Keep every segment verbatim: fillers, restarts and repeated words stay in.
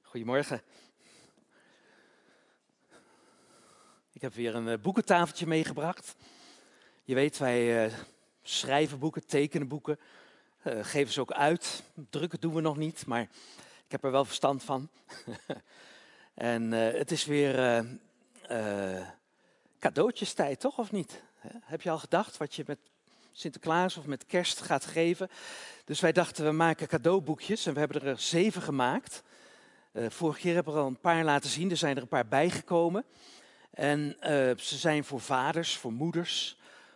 Goedemorgen. Ik heb weer een uh, boekentafeltje meegebracht. Je weet, wij uh, schrijven boeken, tekenen boeken, uh, geven ze ook uit. Drukken doen we nog niet, maar ik heb er wel verstand van. en uh, het is weer uh, uh, cadeautjestijd, toch of niet? He? Heb je al gedacht wat je met Sinterklaas of met Kerst gaat geven? Dus wij dachten, we maken cadeauboekjes en we hebben er zeven gemaakt. Uh, vorige keer hebben we er al een paar laten zien, er zijn er een paar bijgekomen. En uh, ze zijn voor vaders, voor moeders,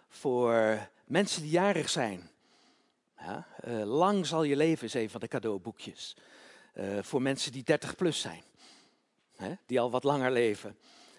voor mensen die jarig zijn. Ja, uh, lang zal je leven is een van de cadeauboekjes. Uh, voor mensen die dertig plus zijn, hè, die al wat langer leven.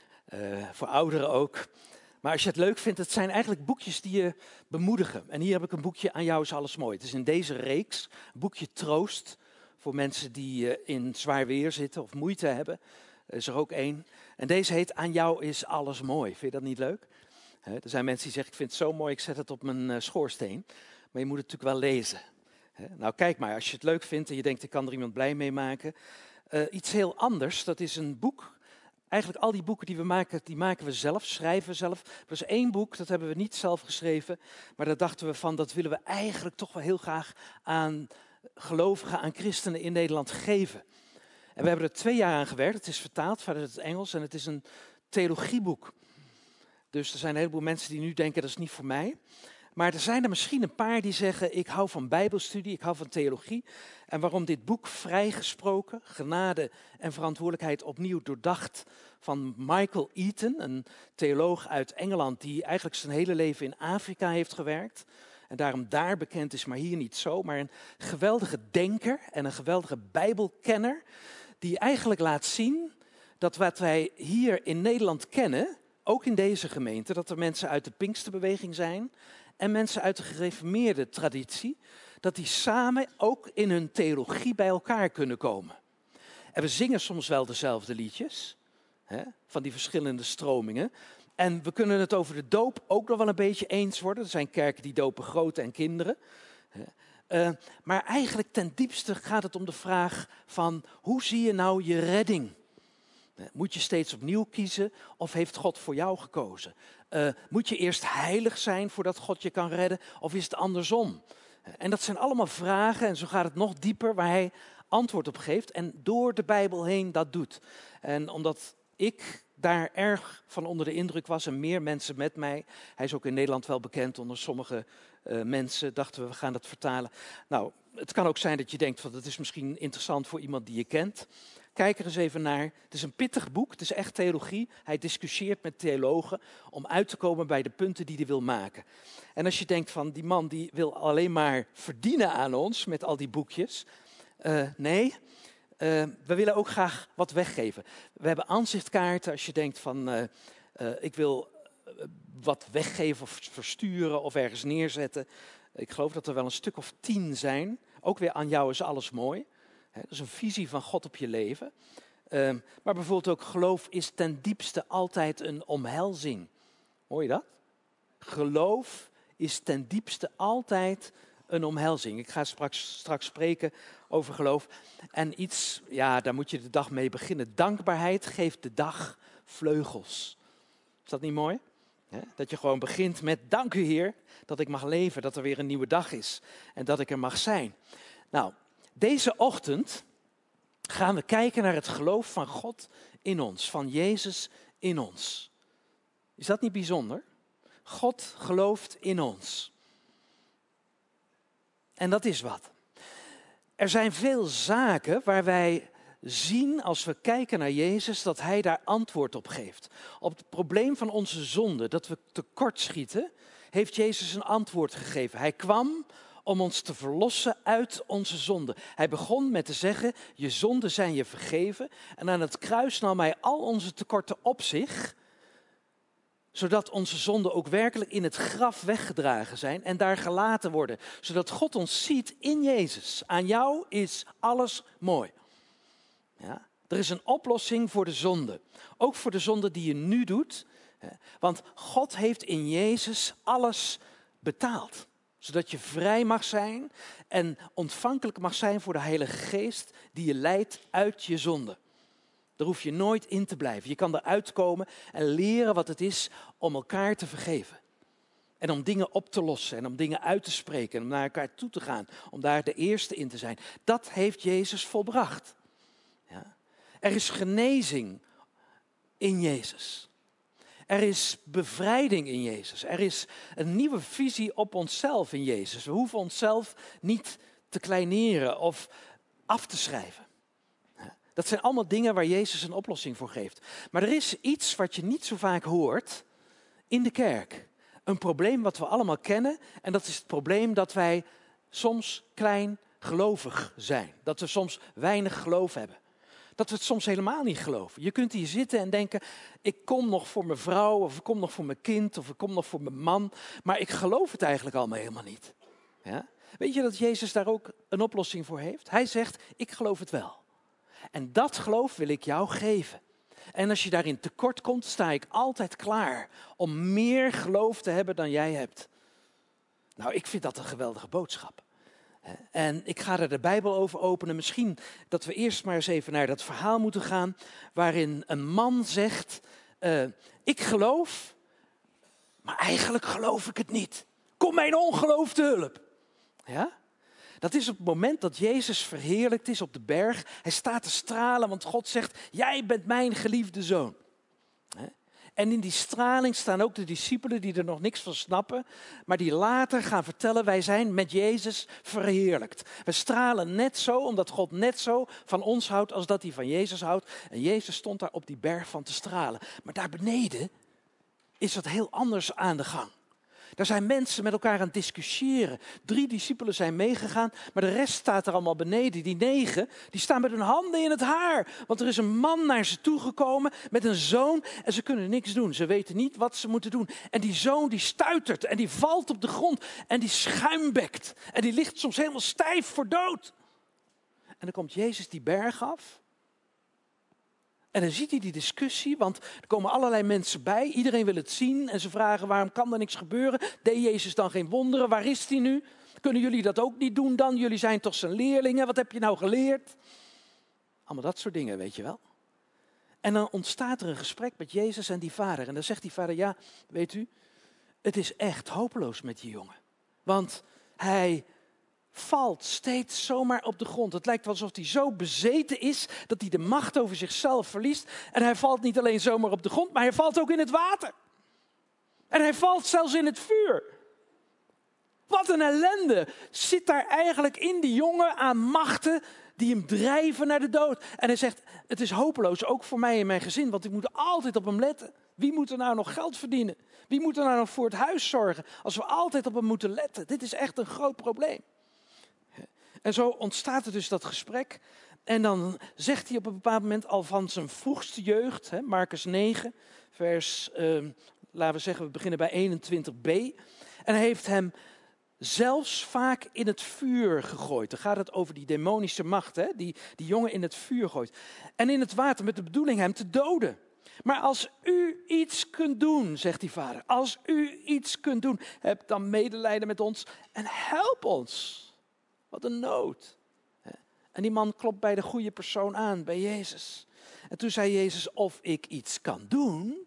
Uh, voor ouderen ook. Maar als je het leuk vindt, het zijn eigenlijk boekjes die je bemoedigen. En hier heb ik een boekje Aan jou is alles mooi. Het is in deze reeks een boekje troost voor mensen die uh, in zwaar weer zitten of moeite hebben. Er is er ook één. En deze heet Aan jou is alles mooi. Vind je dat niet leuk? He, er zijn mensen die zeggen, ik vind het zo mooi, ik zet het op mijn uh, schoorsteen. Maar je moet het natuurlijk wel lezen. He, nou kijk maar, als je het leuk vindt en je denkt, ik kan er iemand blij mee maken. Uh, iets heel anders, dat is een boek. Eigenlijk al die boeken die we maken, die maken we zelf, schrijven we zelf. Er is één boek, dat hebben we niet zelf geschreven. Maar daar dachten we van, dat willen we eigenlijk toch wel heel graag aan gelovigen, aan christenen in Nederland geven. En we hebben er twee jaar aan gewerkt. Het is vertaald vanuit het Engels en het is een theologieboek. Dus er zijn een heleboel mensen die nu denken, dat is niet voor mij. Maar er zijn er misschien een paar die zeggen, ik hou van bijbelstudie, ik hou van theologie. En waarom dit boek Vrijgesproken, genade en verantwoordelijkheid opnieuw doordacht van Michael Eaton, een theoloog uit Engeland die eigenlijk zijn hele leven in Afrika heeft gewerkt. En daarom daar bekend is, maar hier niet zo. Maar een geweldige denker en een geweldige bijbelkenner die eigenlijk laat zien dat wat wij hier in Nederland kennen, ook in deze gemeente, dat er mensen uit de Pinksterbeweging zijn en mensen uit de gereformeerde traditie, dat die samen ook in hun theologie bij elkaar kunnen komen. En we zingen soms wel dezelfde liedjes, hè, van die verschillende stromingen. En we kunnen het over de doop ook nog wel een beetje eens worden. Er zijn kerken die dopen groten en kinderen. Uh, maar eigenlijk ten diepste gaat het om de vraag van, hoe zie je nou je redding? Moet je steeds opnieuw kiezen of heeft God voor jou gekozen? Uh, moet je eerst heilig zijn voordat God je kan redden of is het andersom? En dat zijn allemaal vragen en zo gaat het nog dieper waar hij antwoord op geeft en door de Bijbel heen dat doet. En omdat ik daar erg van onder de indruk was en meer mensen met mij. Hij is ook in Nederland wel bekend onder sommige uh, mensen. Dachten we, we gaan dat vertalen. Nou, het kan ook zijn dat je denkt, van, dat is misschien interessant voor iemand die je kent. Kijk er eens even naar. Het is een pittig boek, het is echt theologie. Hij discussieert met theologen om uit te komen bij de punten die hij wil maken. En als je denkt van, die man die wil alleen maar verdienen aan ons met al die boekjes. Uh, nee... Uh, we willen ook graag wat weggeven. We hebben aanzichtkaarten als je denkt van uh, uh, ik wil uh, wat weggeven of versturen of ergens neerzetten. Ik geloof dat er wel een stuk of tien zijn. Ook weer Aan jou is alles mooi. He, dat is een visie van God op je leven. Uh, maar bijvoorbeeld ook geloof is ten diepste altijd een omhelzing. Hoor je dat? Geloof is ten diepste altijd een omhelzing. Ik ga straks, straks spreken over geloof. En iets, ja, daar moet je de dag mee beginnen. Dankbaarheid geeft de dag vleugels. Is dat niet mooi? He? Dat je gewoon begint met dank u Heer dat ik mag leven, dat er weer een nieuwe dag is en dat ik er mag zijn. Nou, deze ochtend gaan we kijken naar het geloof van God in ons, van Jezus in ons. Is dat niet bijzonder? God gelooft in ons. En dat is wat. Er zijn veel zaken waar wij zien als we kijken naar Jezus dat hij daar antwoord op geeft. Op het probleem van onze zonde, dat we tekortschieten, heeft Jezus een antwoord gegeven. Hij kwam om ons te verlossen uit onze zonde. Hij begon met te zeggen, je zonden zijn je vergeven. En aan het kruis nam hij al onze tekorten op zich, zodat onze zonden ook werkelijk in het graf weggedragen zijn en daar gelaten worden. Zodat God ons ziet in Jezus. Aan jou is alles mooi. Ja? Er is een oplossing voor de zonde. Ook voor de zonde die je nu doet. Want God heeft in Jezus alles betaald. Zodat je vrij mag zijn en ontvankelijk mag zijn voor de Heilige Geest die je leidt uit je zonde. Daar hoef je nooit in te blijven. Je kan eruit komen en leren wat het is om elkaar te vergeven. En om dingen op te lossen en om dingen uit te spreken en om naar elkaar toe te gaan. Om daar de eerste in te zijn. Dat heeft Jezus volbracht. Ja. Er is genezing in Jezus. Er is bevrijding in Jezus. Er is een nieuwe visie op onszelf in Jezus. We hoeven onszelf niet te kleineren of af te schrijven. Dat zijn allemaal dingen waar Jezus een oplossing voor geeft. Maar er is iets wat je niet zo vaak hoort in de kerk. Een probleem wat we allemaal kennen. En dat is het probleem dat wij soms klein gelovig zijn. Dat we soms weinig geloof hebben. Dat we het soms helemaal niet geloven. Je kunt hier zitten en denken, ik kom nog voor mijn vrouw, of ik kom nog voor mijn kind, of ik kom nog voor mijn man. Maar ik geloof het eigenlijk allemaal helemaal niet. Ja? Weet je dat Jezus daar ook een oplossing voor heeft? Hij zegt, ik geloof het wel. En dat geloof wil ik jou geven. En als je daarin tekort komt, sta ik altijd klaar om meer geloof te hebben dan jij hebt. Nou, ik vind dat een geweldige boodschap. En ik ga er de Bijbel over openen. Misschien dat we eerst maar eens even naar dat verhaal moeten gaan, waarin een man zegt, uh, ik geloof, maar eigenlijk geloof ik het niet. Kom mijn ongeloof te hulp. Ja? Dat is op het moment dat Jezus verheerlijkt is op de berg. Hij staat te stralen, want God zegt, jij bent mijn geliefde zoon. En in die straling staan ook de discipelen die er nog niks van snappen, maar die later gaan vertellen, wij zijn met Jezus verheerlijkt. We stralen net zo, omdat God net zo van ons houdt als dat hij van Jezus houdt. En Jezus stond daar op die berg van te stralen. Maar daar beneden is wat heel anders aan de gang. Daar zijn mensen met elkaar aan het discussiëren. Drie discipelen zijn meegegaan, maar de rest staat er allemaal beneden. Die negen, die staan met hun handen in het haar. Want er is een man naar ze toegekomen met een zoon en ze kunnen niks doen. Ze weten niet wat ze moeten doen. En die zoon die stuitert en die valt op de grond en die schuimbekt. En die ligt soms helemaal stijf voor dood. En dan komt Jezus die berg af. En dan ziet hij die discussie, want er komen allerlei mensen bij. Iedereen wil het zien en ze vragen, waarom kan er niks gebeuren? Deed Jezus dan geen wonderen? Waar is hij nu? Kunnen jullie dat ook niet doen dan? Jullie zijn toch zijn leerlingen? Wat heb je nou geleerd? Allemaal dat soort dingen, weet je wel. En dan ontstaat er een gesprek met Jezus en die vader. En dan zegt die vader, ja, weet u, het is echt hopeloos met die jongen. Want hij valt steeds zomaar op de grond. Het lijkt wel alsof hij zo bezeten is dat hij de macht over zichzelf verliest. En hij valt niet alleen zomaar op de grond, maar hij valt ook in het water. En hij valt zelfs in het vuur. Wat een ellende zit daar eigenlijk in die jongen aan machten die hem drijven naar de dood. En hij zegt, het is hopeloos, ook voor mij en mijn gezin, want ik moet altijd op hem letten. Wie moet er nou nog geld verdienen? Wie moet er nou nog voor het huis zorgen? Als we altijd op hem moeten letten. Dit is echt een groot probleem. En zo ontstaat er dus dat gesprek. En dan zegt hij op een bepaald moment al van zijn vroegste jeugd, hè, Marcus negen, vers, eh, laten we zeggen, we beginnen bij eenentwintig b. En hij heeft hem zelfs vaak in het vuur gegooid. Dan gaat het over die demonische macht, hè, die die jongen in het vuur gooit. En in het water met de bedoeling hem te doden. Maar als u iets kunt doen, zegt die vader, als u iets kunt doen, heb dan medelijden met ons en help ons. Wat een nood. En die man klopt bij de goede persoon aan, bij Jezus. En toen zei Jezus, of ik iets kan doen.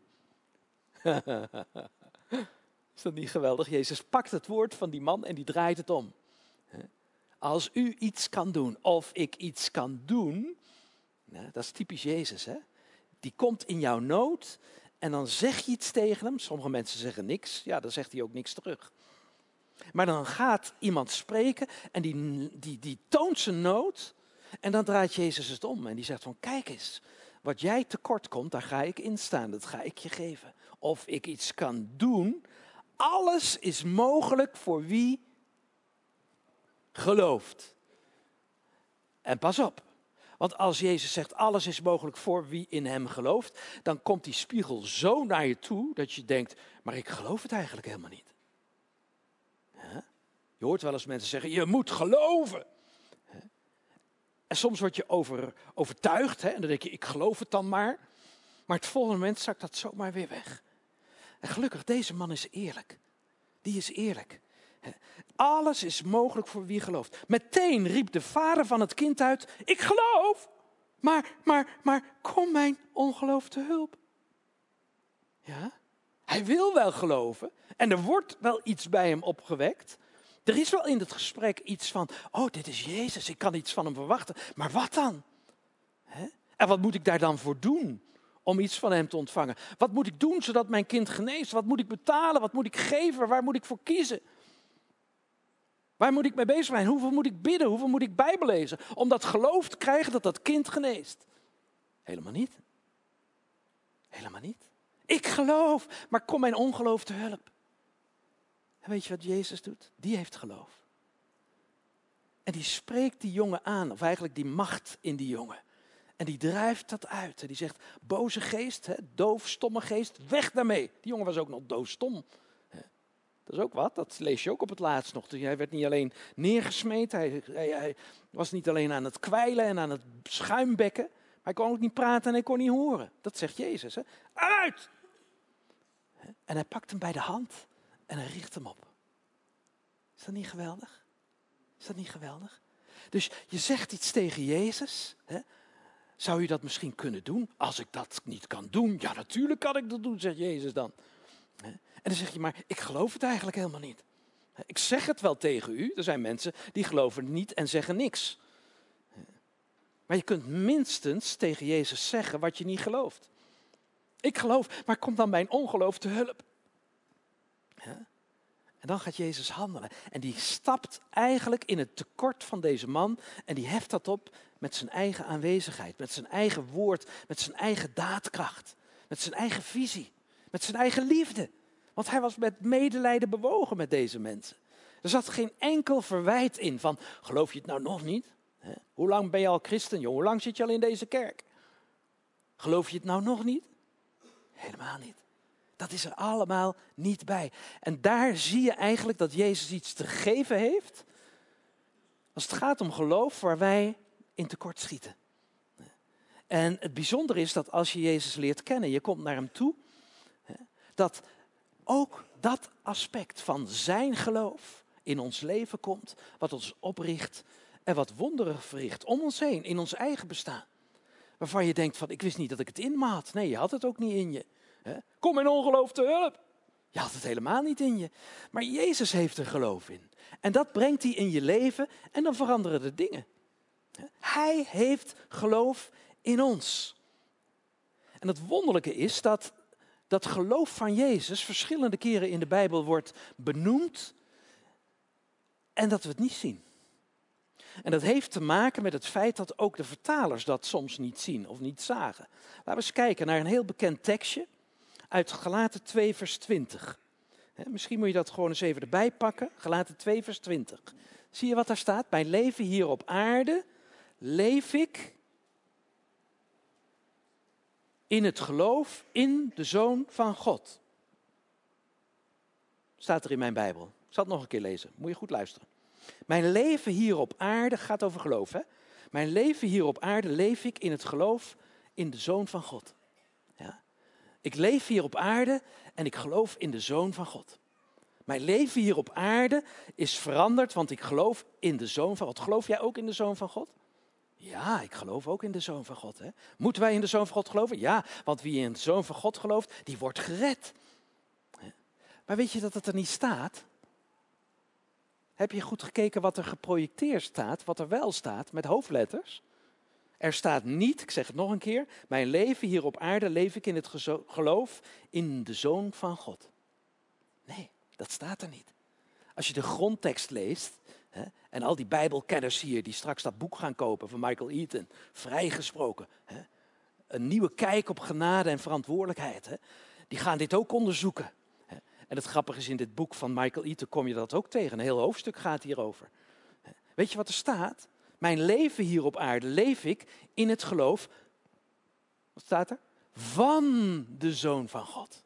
Is dat niet geweldig? Jezus pakt het woord van die man en die draait het om. Als u iets kan doen, of ik iets kan doen. Nou, dat is typisch Jezus, hè? Die komt in jouw nood en dan zeg je iets tegen hem. Sommige mensen zeggen niks, ja, dan zegt hij ook niks terug. Maar dan gaat iemand spreken en die, die, die toont zijn nood. En dan draait Jezus het om en die zegt van, kijk eens, wat jij tekort komt, daar ga ik in staan, dat ga ik je geven. Of ik iets kan doen, alles is mogelijk voor wie gelooft. En pas op, want als Jezus zegt, alles is mogelijk voor wie in hem gelooft, dan komt die spiegel zo naar je toe dat je denkt, maar ik geloof het eigenlijk helemaal niet. Je hoort wel eens mensen zeggen, je moet geloven. En soms word je over, overtuigd, hè, en dan denk je, ik geloof het dan maar. Maar het volgende moment zakt dat zomaar weer weg. En gelukkig, deze man is eerlijk. Die is eerlijk. Alles is mogelijk voor wie gelooft. Meteen riep de vader van het kind uit, ik geloof. Maar, maar, maar, kom mijn ongeloof te hulp. Ja, hij wil wel geloven en er wordt wel iets bij hem opgewekt. Er is wel in het gesprek iets van, oh, dit is Jezus, ik kan iets van hem verwachten. Maar wat dan? Hè? En wat moet ik daar dan voor doen om iets van hem te ontvangen? Wat moet ik doen zodat mijn kind geneest? Wat moet ik betalen? Wat moet ik geven? Waar moet ik voor kiezen? Waar moet ik mee bezig zijn? Hoeveel moet ik bidden? Hoeveel moet ik Bijbel lezen? Om dat geloof te krijgen dat dat kind geneest. Helemaal niet. Helemaal niet. Ik geloof, maar kom mijn ongeloof te hulp. En weet je wat Jezus doet? Die heeft geloof. En die spreekt die jongen aan, of eigenlijk die macht in die jongen. En die drijft dat uit. En die zegt, boze geest, hè, doof, stomme geest, weg daarmee. Die jongen was ook nog doofstom. Dat is ook wat, dat lees je ook op het laatst nog. Hij werd niet alleen neergesmeed, hij, hij, hij was niet alleen aan het kwijlen en aan het schuimbekken. Maar hij kon ook niet praten en hij kon niet horen. Dat zegt Jezus. Hè? Uit! En hij pakt hem bij de hand en hij richt hem op. Is dat niet geweldig? Is dat niet geweldig? Dus je zegt iets tegen Jezus. Hè? Zou je dat misschien kunnen doen? Als ik dat niet kan doen, ja natuurlijk kan ik dat doen, zegt Jezus dan. En dan zeg je, maar ik geloof het eigenlijk helemaal niet. Ik zeg het wel tegen u. Er zijn mensen die geloven het niet en zeggen niks. Maar je kunt minstens tegen Jezus zeggen wat je niet gelooft. Ik geloof, maar kom dan mijn ongeloof te hulp. Ja? En dan gaat Jezus handelen. En die stapt eigenlijk in het tekort van deze man. En die heft dat op met zijn eigen aanwezigheid. Met zijn eigen woord. Met zijn eigen daadkracht. Met zijn eigen visie. Met zijn eigen liefde. Want hij was met medelijden bewogen met deze mensen. Er zat geen enkel verwijt in van, geloof je het nou nog niet? He? Hoe lang ben je al christen, joh? Hoe lang zit je al in deze kerk? Geloof je het nou nog niet? Helemaal niet. Dat is er allemaal niet bij. En daar zie je eigenlijk dat Jezus iets te geven heeft. Als het gaat om geloof waar wij in tekort schieten. En het bijzondere is dat als je Jezus leert kennen, je komt naar hem toe. Dat ook dat aspect van zijn geloof in ons leven komt, wat ons opricht en wat wonderen verricht om ons heen, in ons eigen bestaan. Waarvan je denkt van, ik wist niet dat ik het in me had. Nee, je had het ook niet in je. Kom in ongeloof te hulp. Je had het helemaal niet in je. Maar Jezus heeft er geloof in. En dat brengt hij in je leven en dan veranderen de dingen. Hij heeft geloof in ons. En het wonderlijke is dat dat geloof van Jezus verschillende keren in de Bijbel wordt benoemd en dat we het niet zien. En dat heeft te maken met het feit dat ook de vertalers dat soms niet zien of niet zagen. Laten we eens kijken naar een heel bekend tekstje uit Galaten twee vers twintig. Misschien moet je dat gewoon eens even erbij pakken. Galaten twee vers twintig. Zie je wat daar staat? Mijn leven hier op aarde leef ik in het geloof in de Zoon van God. Staat er in mijn Bijbel. Ik zal het nog een keer lezen. Moet je goed luisteren. Mijn leven hier op aarde gaat over geloof. Hè? Mijn leven hier op aarde leef ik in het geloof in de Zoon van God. Ja? Ik leef hier op aarde en ik geloof in de Zoon van God. Mijn leven hier op aarde is veranderd, want ik geloof in de Zoon van God. Geloof jij ook in de Zoon van God? Ja, ik geloof ook in de Zoon van God. Hè? Moeten wij in de Zoon van God geloven? Ja, want wie in de Zoon van God gelooft, die wordt gered. Maar weet je dat het er niet staat? Heb je goed gekeken wat er geprojecteerd staat, wat er wel staat, met hoofdletters? Er staat niet, ik zeg het nog een keer, mijn leven hier op aarde leef ik in het gezo- geloof in de Zoon van God. Nee, dat staat er niet. Als je de grondtekst leest, hè, en al die Bijbelkenners hier die straks dat boek gaan kopen van Michael Eaton, vrijgesproken, hè, een nieuwe kijk op genade en verantwoordelijkheid, hè, die gaan dit ook onderzoeken. Hè. En het grappige is, in dit boek van Michael Eaton kom je dat ook tegen. Een heel hoofdstuk gaat hierover. Weet je wat er staat? Mijn leven hier op aarde leef ik in het geloof, wat staat er? Van de Zoon van God.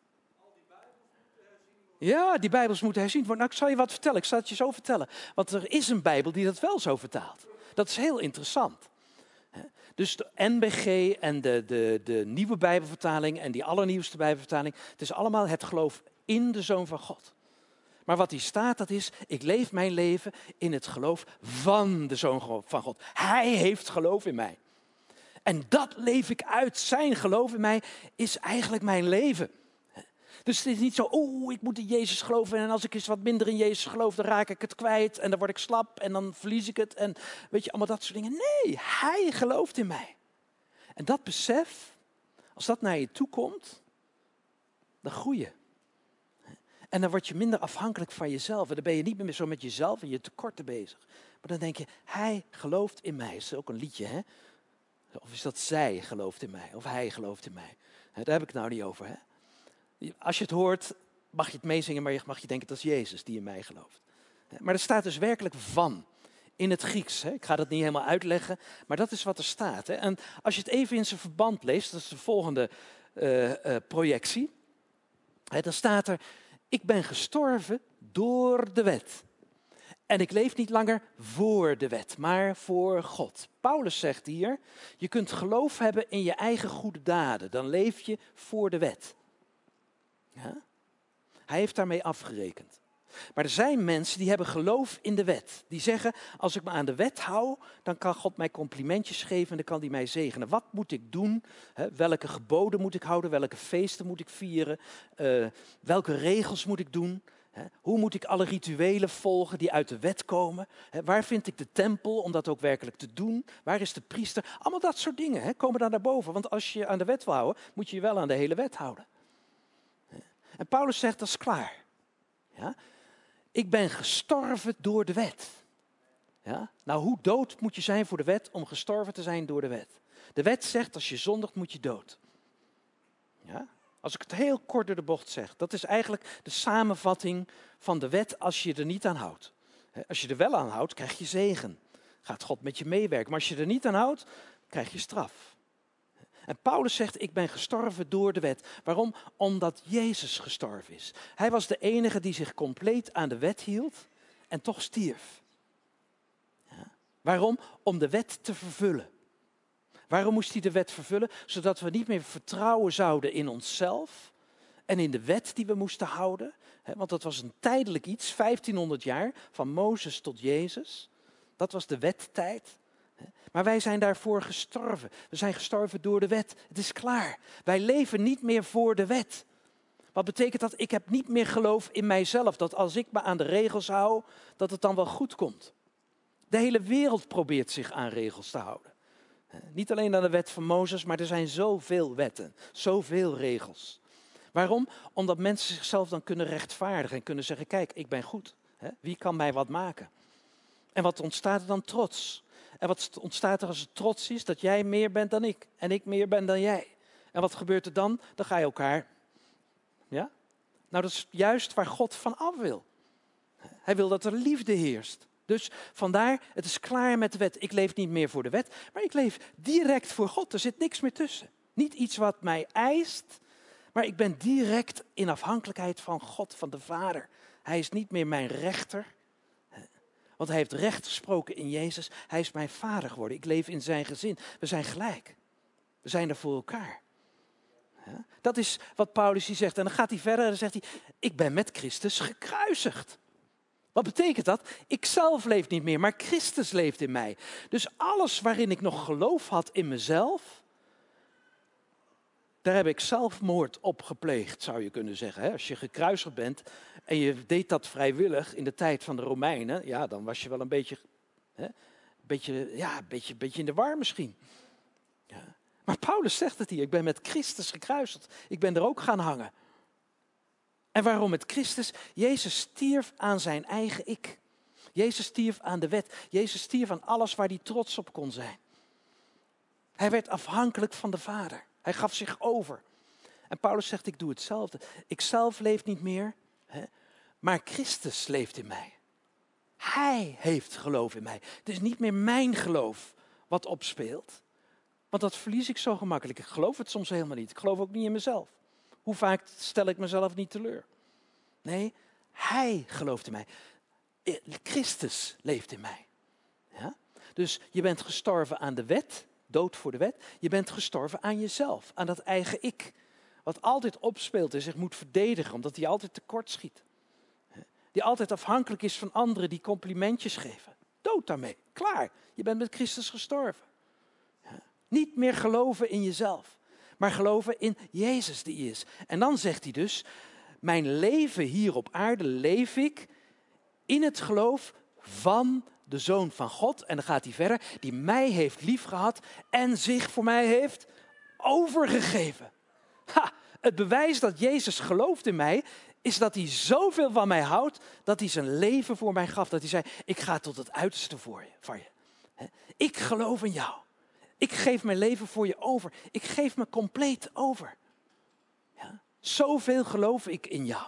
Ja, die Bijbels moeten herzien worden. Nou, ik zal je wat vertellen. Ik zal het je zo vertellen. Want er is een Bijbel die dat wel zo vertaalt. Dat is heel interessant. Dus de N B G en de, de, de nieuwe Bijbelvertaling en die allernieuwste Bijbelvertaling. Het is allemaal het geloof in de Zoon van God. Maar wat hier staat, dat is, ik leef mijn leven in het geloof van de Zoon van God. Hij heeft geloof in mij. En dat leef ik uit. Zijn geloof in mij is eigenlijk mijn leven. Dus het is niet zo, oeh, ik moet in Jezus geloven. En als ik eens wat minder in Jezus geloof, dan raak ik het kwijt. En dan word ik slap en dan verlies ik het. En weet je, allemaal dat soort dingen. Nee, hij gelooft in mij. En dat besef, als dat naar je toe komt, dan groei je. En dan word je minder afhankelijk van jezelf. En dan ben je niet meer zo met jezelf en je tekorten bezig. Maar dan denk je, hij gelooft in mij. Dat is ook een liedje, hè? Of is dat zij gelooft in mij? Of hij gelooft in mij? Daar heb ik het nou niet over, hè? Als je het hoort, mag je het meezingen, maar mag je denken dat is Jezus die in mij gelooft. Maar er staat dus werkelijk van in het Grieks. Hè? Ik ga dat niet helemaal uitleggen, maar dat is wat er staat. Hè? En als je het even in zijn verband leest, dat is de volgende uh, uh, projectie. Hè, dan staat er, ik ben gestorven door de wet. En ik leef niet langer voor de wet, maar voor God. Paulus zegt hier, je kunt geloof hebben in je eigen goede daden. Dan leef je voor de wet. Ja? Hij heeft daarmee afgerekend. Maar er zijn mensen die hebben geloof in de wet. Die zeggen, als ik me aan de wet hou, dan kan God mij complimentjes geven en dan kan hij mij zegenen. Wat moet ik doen? He, welke geboden moet ik houden? Welke feesten moet ik vieren? Uh, welke regels moet ik doen? He, hoe moet ik alle rituelen volgen die uit de wet komen? He, waar vind ik de tempel om dat ook werkelijk te doen? Waar is de priester? Allemaal dat soort dingen he, komen daar naar boven. Want als je je aan de wet wil houden, moet je je wel aan de hele wet houden. En Paulus zegt, dat is klaar. Ja? Ik ben gestorven door de wet. Ja? Nou, hoe dood moet je zijn voor de wet om gestorven te zijn door de wet? De wet zegt, als je zondigt, moet je dood. Ja? Als ik het heel kort door de bocht zeg, dat is eigenlijk de samenvatting van de wet als je er niet aan houdt. Als je er wel aan houdt, krijg je zegen. Gaat God met je meewerken. Maar als je er niet aan houdt, krijg je straf. En Paulus zegt, ik ben gestorven door de wet. Waarom? Omdat Jezus gestorven is. Hij was de enige die zich compleet aan de wet hield en toch stierf. Ja. Waarom? Om de wet te vervullen. Waarom moest hij de wet vervullen? Zodat we niet meer vertrouwen zouden in onszelf en in de wet die we moesten houden. Want dat was een tijdelijk iets, vijftienhonderd jaar, van Mozes tot Jezus. Dat was de wettijd. Maar wij zijn daarvoor gestorven. We zijn gestorven door de wet. Het is klaar. Wij leven niet meer voor de wet. Wat betekent dat? Ik heb niet meer geloof in mijzelf. Dat als ik me aan de regels hou, dat het dan wel goed komt. De hele wereld probeert zich aan regels te houden. Niet alleen aan de wet van Mozes, maar er zijn zoveel wetten. Zoveel regels. Waarom? Omdat mensen zichzelf dan kunnen rechtvaardigen en kunnen zeggen, kijk, ik ben goed. Wie kan mij wat maken? En wat ontstaat er dan? Trots. En wat ontstaat er als het trots is? Dat jij meer bent dan ik. En ik meer ben dan jij. En wat gebeurt er dan? Dan ga je elkaar... Ja? Nou, dat is juist waar God van af wil. Hij wil dat er liefde heerst. Dus vandaar, het is klaar met de wet. Ik leef niet meer voor de wet, maar ik leef direct voor God. Er zit niks meer tussen. Niet iets wat mij eist, maar ik ben direct in afhankelijkheid van God, van de Vader. Hij is niet meer mijn rechter. Want hij heeft recht gesproken in Jezus. Hij is mijn vader geworden. Ik leef in zijn gezin. We zijn gelijk. We zijn er voor elkaar. Ja, dat is wat Paulus hier zegt. En dan gaat hij verder en dan zegt hij, ik ben met Christus gekruisigd. Wat betekent dat? Ik zelf leef niet meer, maar Christus leeft in mij. Dus alles waarin ik nog geloof had in mezelf, daar heb ik zelfmoord op gepleegd, zou je kunnen zeggen. Als je gekruisigd bent en je deed dat vrijwillig in de tijd van de Romeinen, ja, dan was je wel een beetje, hè, een beetje, ja, een beetje, een beetje in de war misschien. Ja. Maar Paulus zegt het hier, ik ben met Christus gekruisigd. Ik ben er ook gaan hangen. En waarom met Christus? Jezus stierf aan zijn eigen ik. Jezus stierf aan de wet. Jezus stierf aan alles waar hij trots op kon zijn. Hij werd afhankelijk van de Vader. Hij gaf zich over. En Paulus zegt, ik doe hetzelfde. Ik zelf leef niet meer, hè, maar Christus leeft in mij. Hij heeft geloof in mij. Het is niet meer mijn geloof wat opspeelt. Want dat verlies ik zo gemakkelijk. Ik geloof het soms helemaal niet. Ik geloof ook niet in mezelf. Hoe vaak stel ik mezelf niet teleur? Nee, hij gelooft in mij. Christus leeft in mij. Ja? Dus je bent gestorven aan de wet, dood voor de wet. Je bent gestorven aan jezelf, aan dat eigen ik. Wat altijd opspeelt en zich moet verdedigen, omdat hij altijd tekort schiet. Die altijd afhankelijk is van anderen die complimentjes geven. Dood daarmee, klaar. Je bent met Christus gestorven. Ja? Niet meer geloven in jezelf, maar geloven in Jezus die is. En dan zegt hij dus, mijn leven hier op aarde leef ik in het geloof van de Zoon van God. En dan gaat hij verder, die mij heeft liefgehad en zich voor mij heeft overgegeven. Ha, het bewijs dat Jezus gelooft in mij, is dat hij zoveel van mij houdt, dat hij zijn leven voor mij gaf. Dat hij zei, ik ga tot het uiterste voor je, van je. Ik geloof in jou. Ik geef mijn leven voor je over. Ik geef me compleet over. Ja? Zoveel geloof ik in jou.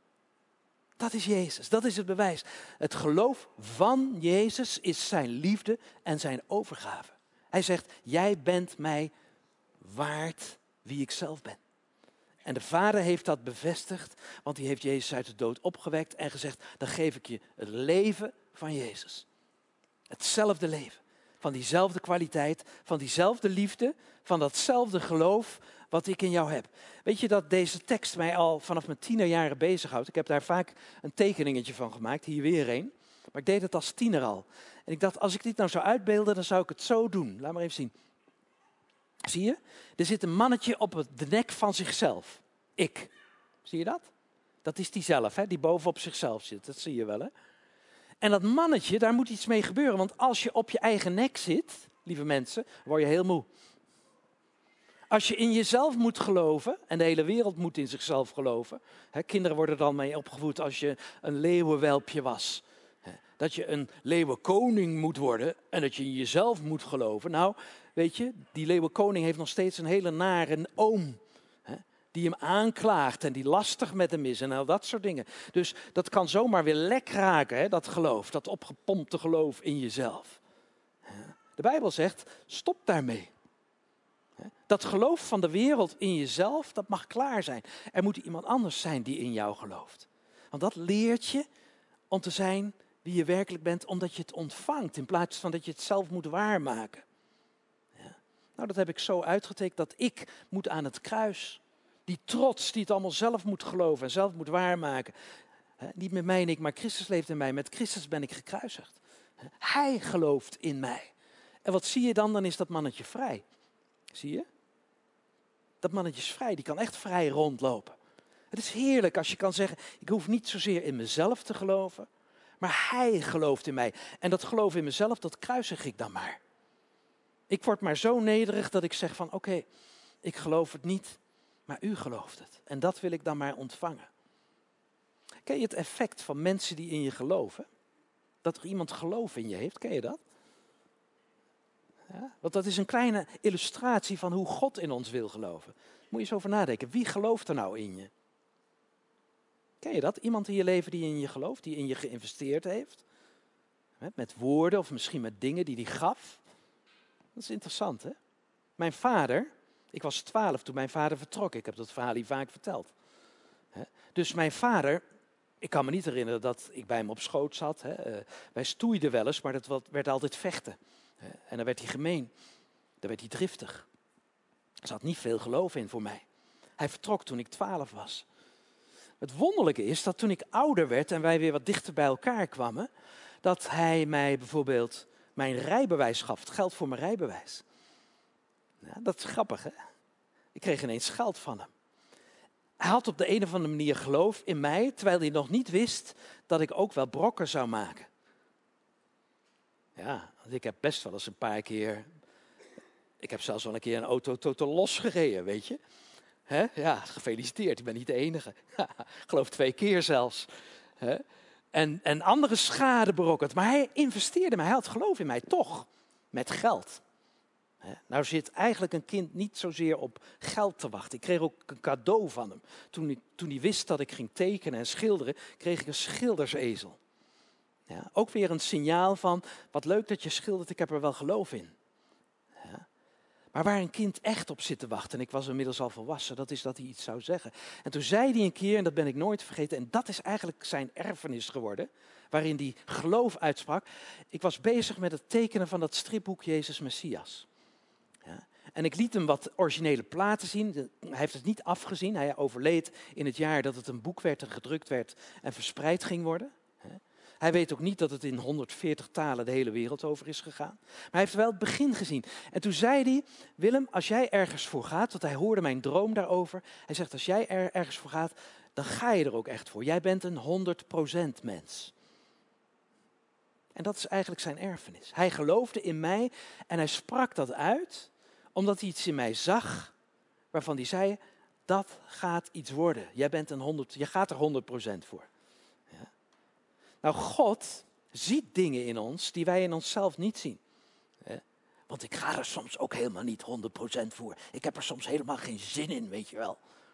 Dat is Jezus, dat is het bewijs. Het geloof van Jezus is zijn liefde en zijn overgave. Hij zegt, jij bent mij waard wie ik zelf ben. En de Vader heeft dat bevestigd, want die heeft Jezus uit de dood opgewekt en gezegd, dan geef ik je het leven van Jezus. Hetzelfde leven, van diezelfde kwaliteit, van diezelfde liefde, van datzelfde geloof wat ik in jou heb. Weet je dat deze tekst mij al vanaf mijn tienerjaren bezighoudt? Ik heb daar vaak een tekeningetje van gemaakt, hier weer een. Maar ik deed het als tiener al. En ik dacht, als ik dit nou zou uitbeelden, dan zou ik het zo doen. Laat maar even zien. Zie je? Er zit een mannetje op de nek van zichzelf. Ik. Zie je dat? Dat is die zelf, hè? Die bovenop zichzelf zit. Dat zie je wel, hè? En dat mannetje, daar moet iets mee gebeuren. Want als je op je eigen nek zit, lieve mensen, word je heel moe. Als je in jezelf moet geloven, en de hele wereld moet in zichzelf geloven. Hè, kinderen worden dan mee opgevoed als je een leeuwenwelpje was. Hè, dat je een leeuwenkoning moet worden en dat je in jezelf moet geloven. Nou, weet je, die leeuwenkoning heeft nog steeds een hele nare oom. Hè, die hem aanklaagt en die lastig met hem is en al dat soort dingen. Dus dat kan zomaar weer lek raken, hè, dat geloof, dat opgepompte geloof in jezelf. De Bijbel zegt, stop daarmee. Dat geloof van de wereld in jezelf, dat mag klaar zijn. Er moet iemand anders zijn die in jou gelooft. Want dat leert je om te zijn wie je werkelijk bent, omdat je het ontvangt, in plaats van dat je het zelf moet waarmaken. Ja. Nou, dat heb ik zo uitgetekend, dat ik moet aan het kruis. Die trots die het allemaal zelf moet geloven en zelf moet waarmaken. He, niet met mij en ik, maar Christus leeft in mij. Met Christus ben ik gekruisigd. Hij gelooft in mij. En wat zie je dan? Dan is dat mannetje vrij. Zie je? Dat mannetje is vrij, die kan echt vrij rondlopen. Het is heerlijk als je kan zeggen, ik hoef niet zozeer in mezelf te geloven, maar hij gelooft in mij. En dat geloof in mezelf, dat kruisig ik dan maar. Ik word maar zo nederig dat ik zeg van, oké, okay, ik geloof het niet, maar u gelooft het. En dat wil ik dan maar ontvangen. Ken je het effect van mensen die in je geloven? Dat er iemand geloof in je heeft, ken je dat? Ja, want dat is een kleine illustratie van hoe God in ons wil geloven. Moet je eens over nadenken. Wie gelooft er nou in je? Ken je dat? Iemand in je leven die in je gelooft, die in je geïnvesteerd heeft? Met woorden of misschien met dingen die hij gaf. Dat is interessant, hè? Mijn vader, ik was twaalf toen mijn vader vertrok. Ik heb dat verhaal hier vaak verteld. Dus mijn vader, ik kan me niet herinneren dat ik bij hem op schoot zat. Wij stoeiden wel eens, maar dat werd altijd vechten. En dan werd hij gemeen. Dan werd hij driftig. Er zat niet veel geloof in voor mij. Hij vertrok toen ik twaalf was. Het wonderlijke is dat toen ik ouder werd en wij weer wat dichter bij elkaar kwamen, dat hij mij bijvoorbeeld mijn rijbewijs gaf. Het geld voor mijn rijbewijs. Ja, dat is grappig, hè? Ik kreeg ineens geld van hem. Hij had op de een of andere manier geloof in mij, terwijl hij nog niet wist dat ik ook wel brokken zou maken. Ja, want ik heb best wel eens een paar keer, ik heb zelfs wel een keer een auto totaal losgereden, weet je. He? Ja, gefeliciteerd, ik ben niet de enige. Ik geloof twee keer zelfs. He? En, en andere schade berokkend. Maar hij investeerde mij, hij had geloof in mij, toch, met geld. He? Nou zit eigenlijk een kind niet zozeer op geld te wachten. Ik kreeg ook een cadeau van hem. Toen hij, toen hij wist dat ik ging tekenen en schilderen, kreeg ik een schildersezel. Ja, ook weer een signaal van, wat leuk dat je schildert, ik heb er wel geloof in. Ja. Maar waar een kind echt op zit te wachten, en ik was inmiddels al volwassen, dat is dat hij iets zou zeggen. En toen zei hij een keer, en dat ben ik nooit vergeten, en dat is eigenlijk zijn erfenis geworden, waarin hij geloof uitsprak. Ik was bezig met het tekenen van dat stripboek Jezus Messias. Ja. En ik liet hem wat originele platen zien. Hij heeft het niet afgezien, hij overleed in het jaar dat het een boek werd en gedrukt werd en verspreid ging worden. Hij weet ook niet dat het in honderdveertig talen de hele wereld over is gegaan. Maar hij heeft wel het begin gezien. En toen zei hij, Willem, als jij ergens voor gaat, want hij hoorde mijn droom daarover. Hij zegt, als jij er ergens voor gaat, dan ga je er ook echt voor. Jij bent een honderd procent mens. En dat is eigenlijk zijn erfenis. Hij geloofde in mij en hij sprak dat uit, omdat hij iets in mij zag, waarvan hij zei, dat gaat iets worden. Jij bent een honderd, je gaat er honderd procent voor. Ja. Nou, God ziet dingen in ons die wij in onszelf niet zien. Ja. Want ik ga er soms ook helemaal niet honderd procent voor. Ik heb er soms helemaal geen zin in, weet je wel.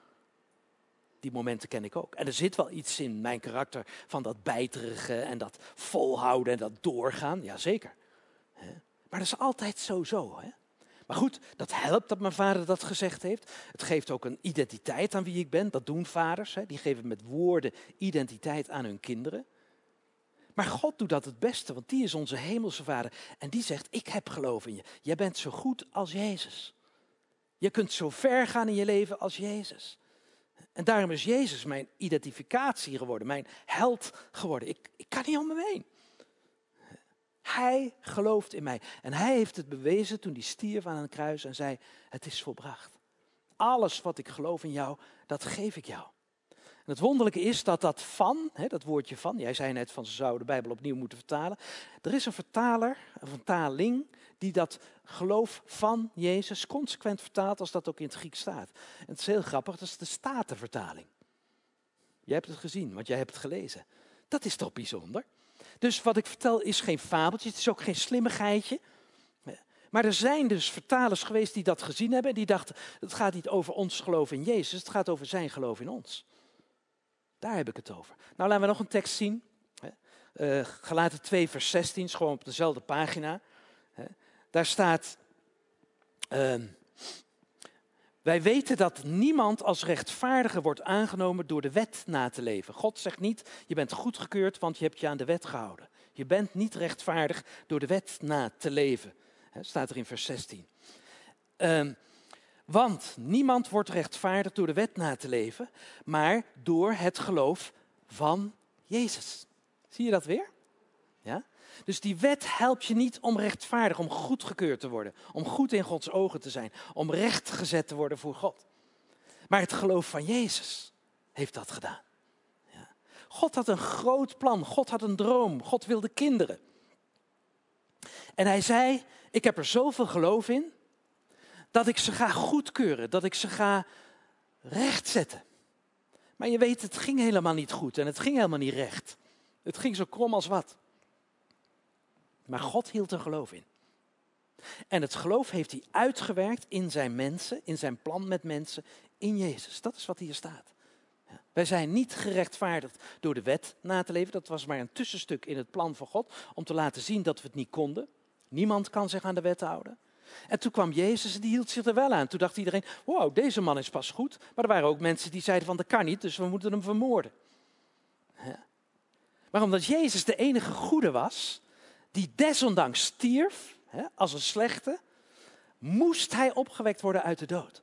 Die momenten ken ik ook. En er zit wel iets in mijn karakter van dat bijterige en dat volhouden en dat doorgaan. Jazeker. Maar dat is altijd zo zo. Hè? Maar goed, dat helpt dat mijn vader dat gezegd heeft. Het geeft ook een identiteit aan wie ik ben. Dat doen vaders. Hè? Die geven met woorden identiteit aan hun kinderen. Maar God doet dat het beste, want die is onze hemelse vader. En die zegt, ik heb geloof in je. Jij bent zo goed als Jezus. Je kunt zo ver gaan in je leven als Jezus. En daarom is Jezus mijn identificatie geworden, mijn held geworden. Ik, ik kan niet om me heen. Hij gelooft in mij. En hij heeft het bewezen toen hij stierf aan een kruis en zei, het is volbracht. Alles wat ik geloof in jou, dat geef ik jou. En het wonderlijke is dat dat van, hè, dat woordje van, jij zei net van ze zouden de Bijbel opnieuw moeten vertalen. Er is een vertaler, een vertaling, die dat geloof van Jezus consequent vertaalt als dat ook in het Grieks staat. En het is heel grappig, dat is de Statenvertaling. Jij hebt het gezien, want jij hebt het gelezen. Dat is toch bijzonder? Dus wat ik vertel is geen fabeltje, het is ook geen slimmigheidje. Maar er zijn dus vertalers geweest die dat gezien hebben en die dachten, het gaat niet over ons geloof in Jezus, het gaat over zijn geloof in ons. Daar heb ik het over. Nou, laten we nog een tekst zien. Uh, Galaten twee vers zestien, is gewoon op dezelfde pagina. Daar staat, uh, wij weten dat niemand als rechtvaardige wordt aangenomen door de wet na te leven. God zegt niet, je bent goedgekeurd, want je hebt je aan de wet gehouden. Je bent niet rechtvaardig door de wet na te leven. He, staat er in vers zestien. Uh, want niemand wordt rechtvaardig door de wet na te leven, maar door het geloof van Jezus. Zie je dat weer? Ja? Dus die wet helpt je niet om rechtvaardig, om goedgekeurd te worden. Om goed in Gods ogen te zijn. Om rechtgezet te worden voor God. Maar het geloof van Jezus heeft dat gedaan. Ja. God had een groot plan. God had een droom. God wilde kinderen. En hij zei, ik heb er zoveel geloof in, dat ik ze ga goedkeuren. Dat ik ze ga rechtzetten. Maar je weet, het ging helemaal niet goed. En het ging helemaal niet recht. Het ging zo krom als wat. Maar God hield er geloof in. En het geloof heeft hij uitgewerkt in zijn mensen, in zijn plan met mensen, in Jezus. Dat is wat hier staat. Ja. Wij zijn niet gerechtvaardigd door de wet na te leven. Dat was maar een tussenstuk in het plan van God, om te laten zien dat we het niet konden. Niemand kan zich aan de wet houden. En toen kwam Jezus en die hield zich er wel aan. Toen dacht iedereen, wow, deze man is pas goed. Maar er waren ook mensen die zeiden van, dat kan niet, dus we moeten hem vermoorden. Ja. Maar omdat Jezus de enige goede was, die desondanks stierf, hè, als een slechte, moest hij opgewekt worden uit de dood.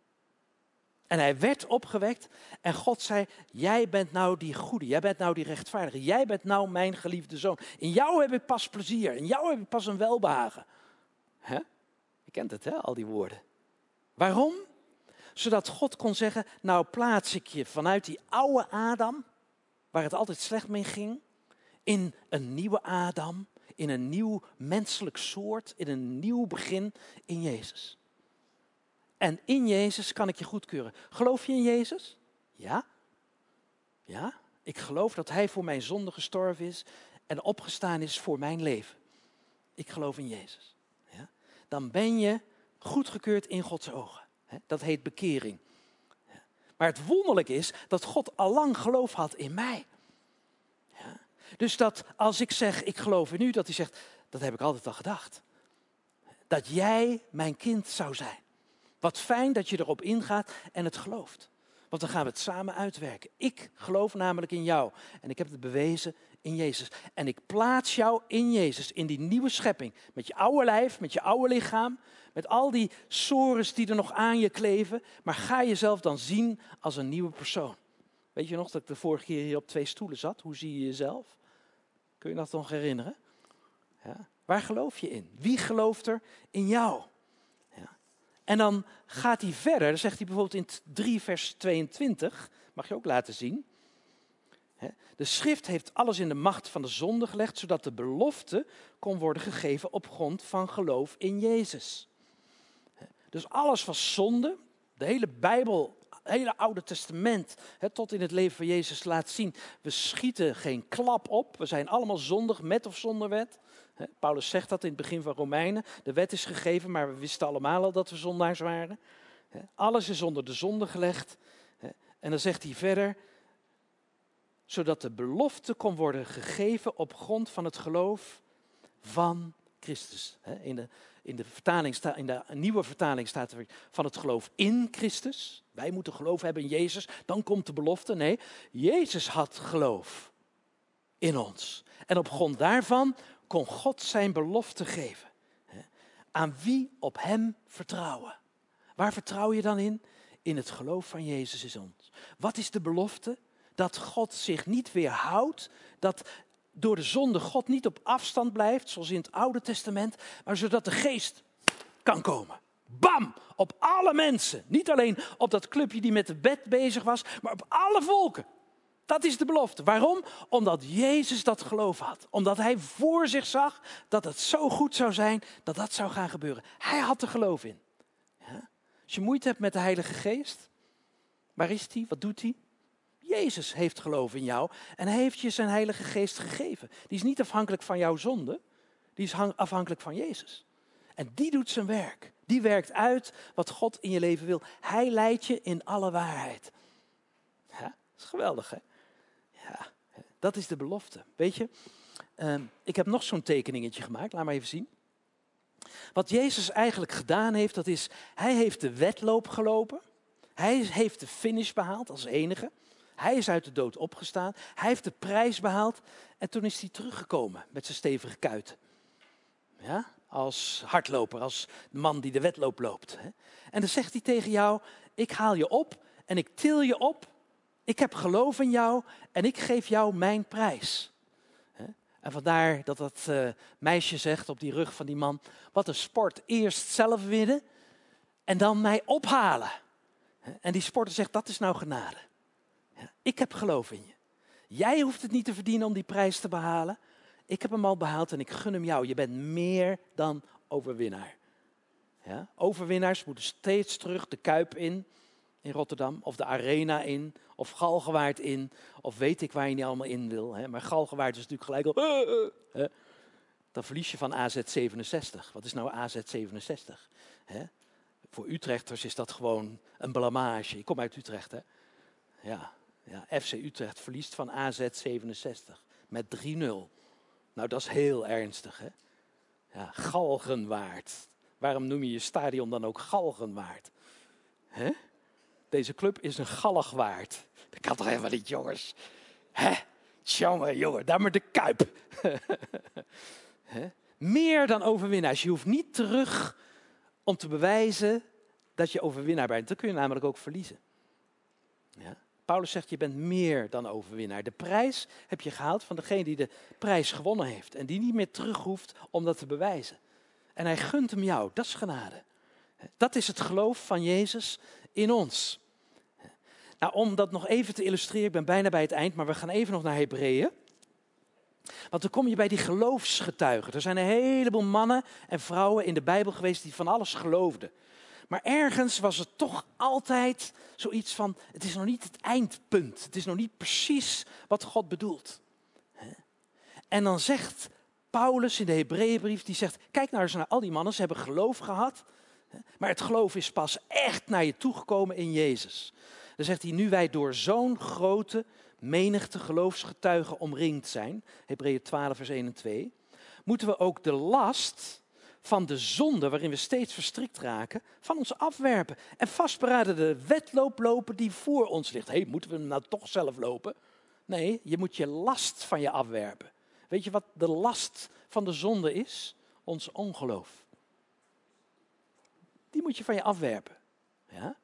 En hij werd opgewekt en God zei, jij bent nou die goede, jij bent nou die rechtvaardige, jij bent nou mijn geliefde zoon. In jou heb ik pas plezier, in jou heb ik pas een welbehagen. Hè? Je kent het, hè, al die woorden. Waarom? Zodat God kon zeggen, nou plaats ik je vanuit die oude Adam, waar het altijd slecht mee ging, in een nieuwe Adam, in een nieuw menselijk soort, in een nieuw begin in Jezus. En in Jezus kan ik je goedkeuren. Geloof je in Jezus? Ja. Ja, ik geloof dat hij voor mijn zonde gestorven is en opgestaan is voor mijn leven. Ik geloof in Jezus. Ja? Dan ben je goedgekeurd in Gods ogen. Dat heet bekering. Maar het wonderlijke is dat God allang geloof had in mij. Ja? Dus dat als ik zeg, ik geloof in u, dat hij zegt, dat heb ik altijd al gedacht. Dat jij mijn kind zou zijn. Wat fijn dat je erop ingaat en het gelooft. Want dan gaan we het samen uitwerken. Ik geloof namelijk in jou. En ik heb het bewezen in Jezus. En ik plaats jou in Jezus, in die nieuwe schepping. Met je oude lijf, met je oude lichaam. Met al die sores die er nog aan je kleven. Maar ga jezelf dan zien als een nieuwe persoon. Weet je nog dat ik de vorige keer hier op twee stoelen zat? Hoe zie je jezelf? Kun je dat nog herinneren? Ja. Waar geloof je in? Wie gelooft er in jou? Ja. En dan gaat hij verder, dan zegt hij bijvoorbeeld in drie vers tweeëntwintig, mag je ook laten zien. De schrift heeft alles in de macht van de zonde gelegd, zodat de belofte kon worden gegeven op grond van geloof in Jezus. Dus alles was zonde, de hele Bijbel, het hele Oude Testament, hè, tot in het leven van Jezus laat zien. We schieten geen klap op, we zijn allemaal zondig, met of zonder wet. Hè, Paulus zegt dat in het begin van Romeinen. De wet is gegeven, maar we wisten allemaal al dat we zondaars waren. Hè, alles is onder de zonde gelegd. Hè, en dan zegt hij verder, zodat de belofte kon worden gegeven op grond van het geloof van Christus. In de, in de, vertaling sta, in de nieuwe vertaling staat er van het geloof in Christus. Wij moeten geloof hebben in Jezus, dan komt de belofte. Nee, Jezus had geloof in ons. En op grond daarvan kon God zijn belofte geven. Aan wie op hem vertrouwen. Waar vertrouw je dan in? In het geloof van Jezus in ons. Wat is de belofte? Dat God zich niet weerhoudt, dat door de zonde God niet op afstand blijft, zoals in het Oude Testament, maar zodat de geest kan komen. Bam! Op alle mensen. Niet alleen op dat clubje die met de wet bezig was, maar op alle volken. Dat is de belofte. Waarom? Omdat Jezus dat geloof had. Omdat hij voor zich zag dat het zo goed zou zijn dat dat zou gaan gebeuren. Hij had er geloof in. Ja? Als je moeite hebt met de Heilige Geest, waar is die? Wat doet hij? Jezus heeft geloof in jou en hij heeft je zijn Heilige Geest gegeven. Die is niet afhankelijk van jouw zonde, die is afhankelijk van Jezus. En die doet zijn werk. Die werkt uit wat God in je leven wil. Hij leidt je in alle waarheid. Ja, dat is geweldig, hè? Ja, dat is de belofte. Weet je, uh, ik heb nog zo'n tekeningetje gemaakt, laat maar even zien. Wat Jezus eigenlijk gedaan heeft, dat is, hij heeft de wedloop gelopen. Hij heeft de finish behaald als enige. Hij is uit de dood opgestaan. Hij heeft de prijs behaald. En toen is hij teruggekomen met zijn stevige kuiten. Ja, als hardloper, als man die de wedloop loopt. Hè. En dan zegt hij tegen jou, ik haal je op en ik til je op. Ik heb geloof in jou en ik geef jou mijn prijs. Hè. En vandaar dat dat uh, meisje zegt op die rug van die man, wat een sport, eerst zelf winnen en dan mij ophalen. Hè. En die sporter zegt, dat is nou genade. Ik heb geloof in je. Jij hoeft het niet te verdienen om die prijs te behalen. Ik heb hem al behaald en ik gun hem jou. Je bent meer dan overwinnaar. Ja? Overwinnaars moeten steeds terug de Kuip in, in Rotterdam. Of de Arena in. Of Galgenwaard in. Of weet ik waar je niet allemaal in wil. Hè? Maar Galgenwaard is natuurlijk gelijk al... Uh, uh, uh. Dan verlies je van A Z zevenenzestig. Wat is nou A Z zevenenzestig? Hè? Voor Utrechters is dat gewoon een blamage. Ik kom uit Utrecht, hè. Ja. Ja, F C Utrecht verliest van A Z zevenenzestig met drie nul. Nou, dat is heel ernstig, hè? Ja, Galgenwaard. Waarom noem je je stadion dan ook Galgenwaard? Hè? Deze club is een galligwaard. Dat kan toch helemaal niet, jongens? Hè? Jongen, jongen, daar maar de Kuip. Hè? Meer dan overwinnaars. Je hoeft niet terug om te bewijzen dat je overwinnaar bent. Dan kun je namelijk ook verliezen. Ja? Paulus zegt, je bent meer dan overwinnaar. De prijs heb je gehaald van degene die de prijs gewonnen heeft. En die niet meer terug hoeft om dat te bewijzen. En hij gunt hem jou, dat is genade. Dat is het geloof van Jezus in ons. Nou, om dat nog even te illustreren, ik ben bijna bij het eind, maar we gaan even nog naar Hebreeën. Want dan kom je bij die geloofsgetuigen. Er zijn een heleboel mannen en vrouwen in de Bijbel geweest die van alles geloofden. Maar ergens was het toch altijd zoiets van, het is nog niet het eindpunt. Het is nog niet precies wat God bedoelt. En dan zegt Paulus in de Hebreeënbrief, die zegt, kijk nou eens naar al die mannen, ze hebben geloof gehad. Maar het geloof is pas echt naar je toegekomen in Jezus. Dan zegt hij, nu wij door zo'n grote menigte geloofsgetuigen omringd zijn, Hebreeën twaalf vers één en twee, moeten we ook de last van de zonde waarin we steeds verstrikt raken, van ons afwerpen. En vastberaden de wedloop lopen die voor ons ligt. Hé, hey, moeten we hem nou toch zelf lopen? Nee, je moet je last van je afwerpen. Weet je wat de last van de zonde is? Ons ongeloof. Die moet je van je afwerpen. Ja?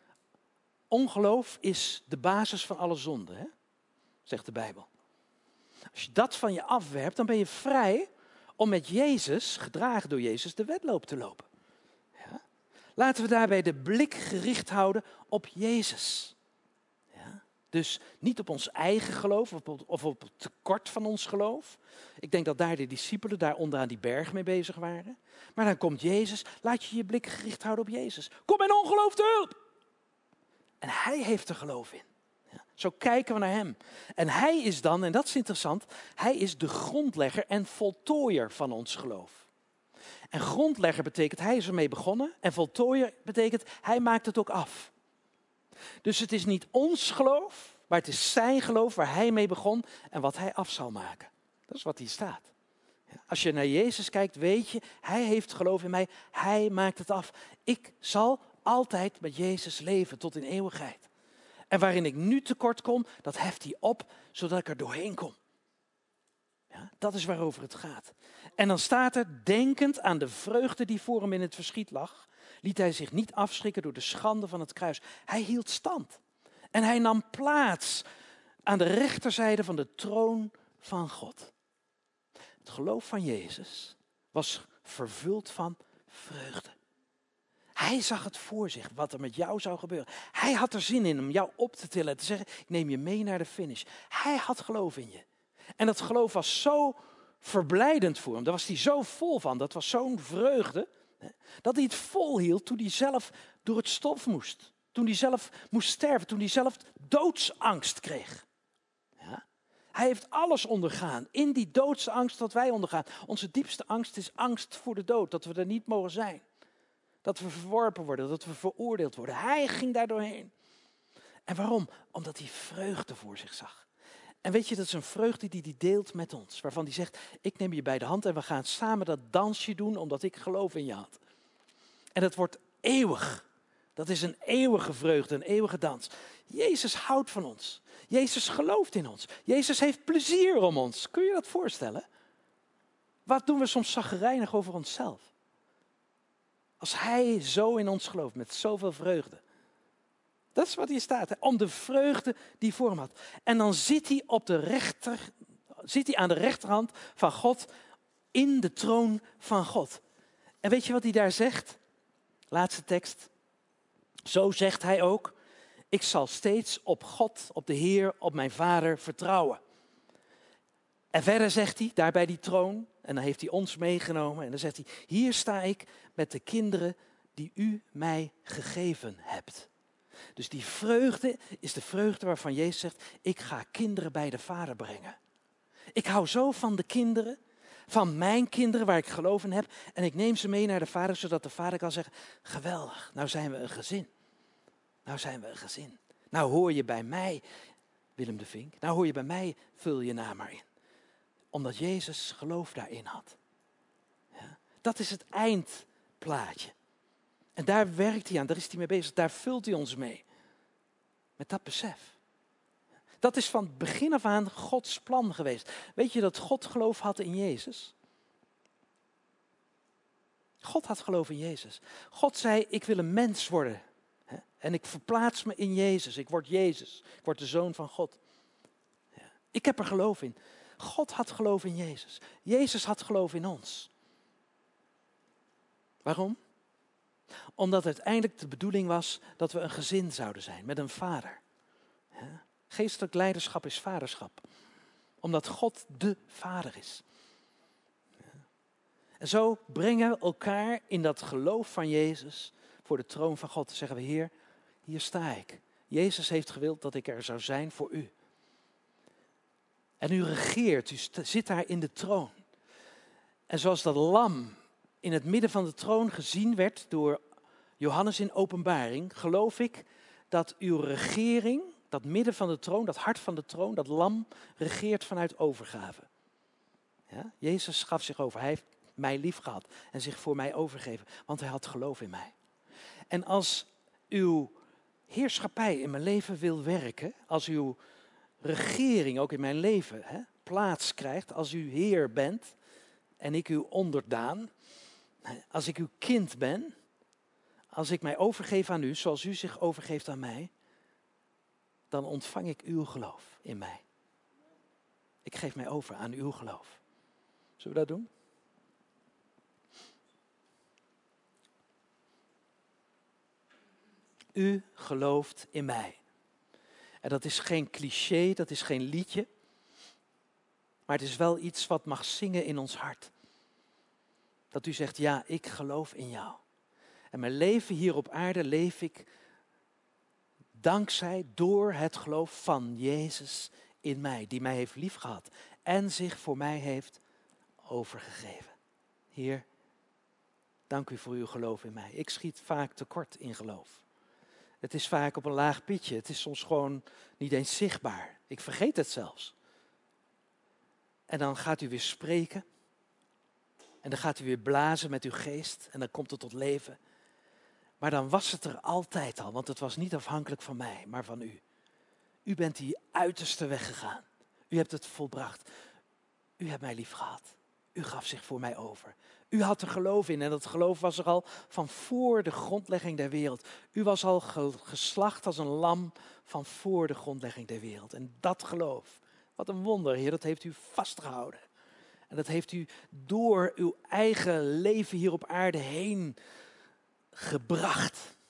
Ongeloof is de basis van alle zonde, hè? Zegt de Bijbel. Als je dat van je afwerpt, dan ben je vrij om met Jezus, gedragen door Jezus, de wedloop te lopen. Ja? Laten we daarbij de blik gericht houden op Jezus. Ja? Dus niet op ons eigen geloof of op, of op het tekort van ons geloof. Ik denk dat daar de discipelen daar onderaan die berg mee bezig waren. Maar dan komt Jezus, laat je je blik gericht houden op Jezus. Kom mijn ongeloof te hulp! En hij heeft er geloof in. Ja, zo kijken we naar hem. En hij is dan, en dat is interessant, hij is de grondlegger en voltooier van ons geloof. En grondlegger betekent, hij is ermee begonnen. En voltooier betekent, hij maakt het ook af. Dus het is niet ons geloof, maar het is zijn geloof waar hij mee begon en wat hij af zal maken. Dat is wat hier staat. Als je naar Jezus kijkt, weet je, hij heeft geloof in mij, hij maakt het af. Ik zal altijd met Jezus leven tot in eeuwigheid. En waarin ik nu tekort kom, dat heft hij op, zodat ik er doorheen kom. Ja, dat is waarover het gaat. En dan staat er, denkend aan de vreugde die voor hem in het verschiet lag, liet hij zich niet afschrikken door de schande van het kruis. Hij hield stand. En hij nam plaats aan de rechterzijde van de troon van God. Het geloof van Jezus was vervuld van vreugde. Hij zag het voor zich, wat er met jou zou gebeuren. Hij had er zin in om jou op te tillen en te zeggen, ik neem je mee naar de finish. Hij had geloof in je. En dat geloof was zo verblijdend voor hem. Daar was hij zo vol van. Dat was zo'n vreugde. Hè, dat hij het volhield toen hij zelf door het stof moest. Toen hij zelf moest sterven. Toen hij zelf doodsangst kreeg. Ja? Hij heeft alles ondergaan. In die doodsangst dat wij ondergaan. Onze diepste angst is angst voor de dood. Dat we er niet mogen zijn. Dat we verworpen worden. Dat we veroordeeld worden. Hij ging daar doorheen. En waarom? Omdat hij vreugde voor zich zag. En weet je, dat is een vreugde die hij deelt met ons. Waarvan hij zegt, ik neem je bij de hand en we gaan samen dat dansje doen omdat ik geloof in je had. En dat wordt eeuwig. Dat is een eeuwige vreugde, een eeuwige dans. Jezus houdt van ons. Jezus gelooft in ons. Jezus heeft plezier om ons. Kun je dat voorstellen? Wat doen we soms chagrijnig over onszelf? Als hij zo in ons gelooft, met zoveel vreugde. Dat is wat hier staat, hè? Om de vreugde die voor hem had. En dan zit hij, op de rechter, zit hij aan de rechterhand van God in de troon van God. En weet je wat hij daar zegt? Laatste tekst. Zo zegt hij ook, ik zal steeds op God, op de Heer, op mijn Vader vertrouwen. En verder zegt hij, daar bij die troon, en dan heeft hij ons meegenomen. En dan zegt hij, hier sta ik met de kinderen die u mij gegeven hebt. Dus die vreugde is de vreugde waarvan Jezus zegt, ik ga kinderen bij de Vader brengen. Ik hou zo van de kinderen, van mijn kinderen waar ik geloof in heb. En ik neem ze mee naar de Vader, zodat de Vader kan zeggen, geweldig, nou zijn we een gezin. Nou zijn we een gezin. Nou hoor je bij mij, Willem de Vink, nou hoor je bij mij, vul je naam maar in. Omdat Jezus geloof daarin had. Ja, dat is het eindplaatje. En daar werkt hij aan, daar is hij mee bezig, daar vult hij ons mee. Met dat besef. Dat is van het begin af aan Gods plan geweest. Weet je dat God geloof had in Jezus? God had geloof in Jezus. God zei, ik wil een mens worden. En ik verplaats me in Jezus. Ik word Jezus. Ik word de zoon van God. Ik heb er geloof in. God had geloof in Jezus. Jezus had geloof in ons. Waarom? Omdat uiteindelijk de bedoeling was dat we een gezin zouden zijn met een vader. Ja. Geestelijk leiderschap is vaderschap. Omdat God de vader is. Ja. En zo brengen we elkaar in dat geloof van Jezus voor de troon van God. Dan zeggen we, Heer, hier sta ik. Jezus heeft gewild dat ik er zou zijn voor u. En u regeert, u zit daar in de troon. En zoals dat lam in het midden van de troon gezien werd door Johannes in Openbaring, geloof ik dat uw regering, dat midden van de troon, dat hart van de troon, dat lam, regeert vanuit overgave. Ja? Jezus gaf zich over, hij heeft mij lief gehad en zich voor mij overgegeven, want hij had geloof in mij. En als uw heerschappij in mijn leven wil werken, als uw regering ook in mijn leven hè, plaats krijgt, als u Heer bent en ik uw onderdaan, als ik uw kind ben, als ik mij overgeef aan u, zoals u zich overgeeft aan mij, dan ontvang ik uw geloof in mij. Ik geef mij over aan uw geloof. Zullen we dat doen? U gelooft in mij. En dat is geen cliché, dat is geen liedje. Maar het is wel iets wat mag zingen in ons hart. Dat u zegt, ja, ik geloof in jou. En mijn leven hier op aarde leef ik dankzij, door het geloof van Jezus in mij. Die mij heeft liefgehad en zich voor mij heeft overgegeven. Heer, dank u voor uw geloof in mij. Ik schiet vaak tekort in geloof. Het is vaak op een laag pitje. Het is soms gewoon niet eens zichtbaar. Ik vergeet het zelfs. En dan gaat u weer spreken. En dan gaat u weer blazen met uw geest. En dan komt het tot leven. Maar dan was het er altijd al. Want het was niet afhankelijk van mij, maar van u. U bent die uiterste weg gegaan. U hebt het volbracht. U hebt mij lief gehad. U gaf zich voor mij over. U had er geloof in en dat geloof was er al van voor de grondlegging der wereld. U was al ge- geslacht als een lam van voor de grondlegging der wereld. En dat geloof, wat een wonder, Heer, dat heeft u vastgehouden. En dat heeft u door uw eigen leven hier op aarde heen gebracht.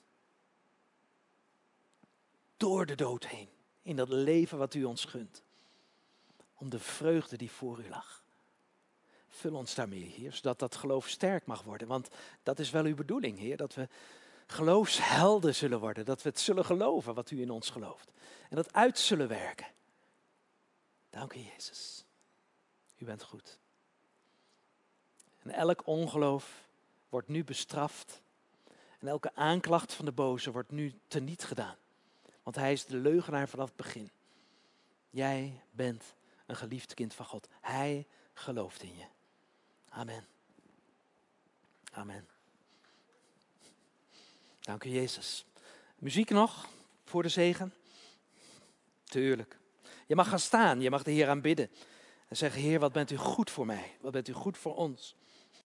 Door de dood heen, in dat leven wat u ons gunt. Om de vreugde die voor u lag. Vul ons daarmee, Heer, zodat dat geloof sterk mag worden. Want dat is wel uw bedoeling, Heer, dat we geloofshelden zullen worden. Dat we het zullen geloven wat u in ons gelooft. En dat uit zullen werken. Dank u, Jezus. U bent goed. En elk ongeloof wordt nu bestraft. En elke aanklacht van de boze wordt nu teniet gedaan. Want hij is de leugenaar vanaf het begin. Jij bent een geliefd kind van God. Hij gelooft in je. Amen. Amen. Dank u, Jezus. Muziek nog voor de zegen? Tuurlijk. Je mag gaan staan, je mag de Heer aanbidden. En zeggen, Heer, wat bent u goed voor mij? Wat bent u goed voor ons?